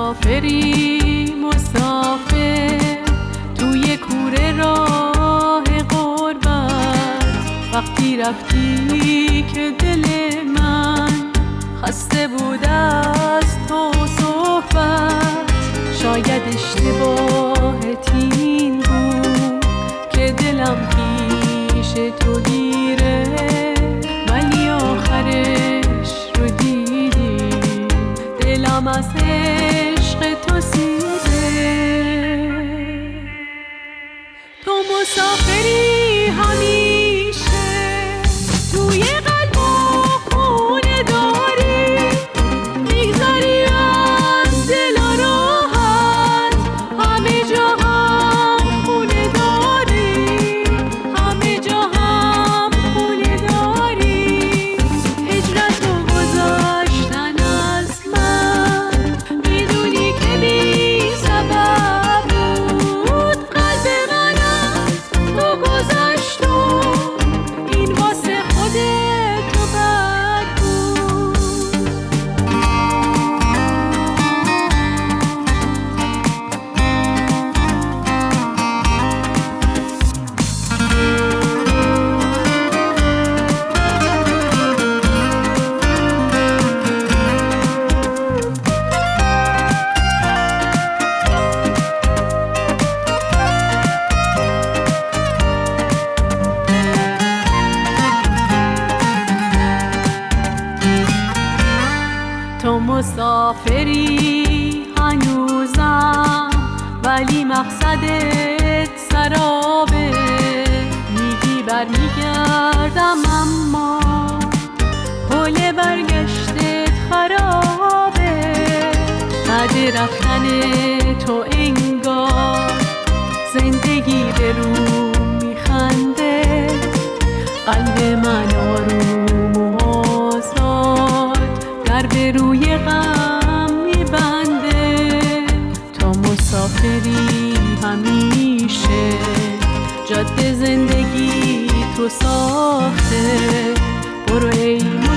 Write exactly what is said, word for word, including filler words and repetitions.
مسافری مسافر توی کوره راه غربت، وقتی رفتی که دل من خسته بود از تو صحبت. شاید اشتباهت این بود که دلم پیش تو گیره، ولی آخرش رو دیدی دلم از عشق تو سیده. تو مسافری همیشه توی قلب و خونه داری، میگذاری از دل و راحت، همه جا هم خونه داری، همه جا هم خونه داری. هجرت رو گذاشتن از من میدونی که بی سبب بود، قلب من از تو گذشت و این واسه خودت تو بد بود. تو مسافری هنوزم، ولی مقصدت سرابه. میگی برمیگردم اما پل برگشتت خرابه. بعد رفتن تو انگار زندگی به رو میخنده، قلب من آروم و آزاد در به روی غم میبنده. تو مسافری همیشه جاده زندگی تو ساخته، برو ای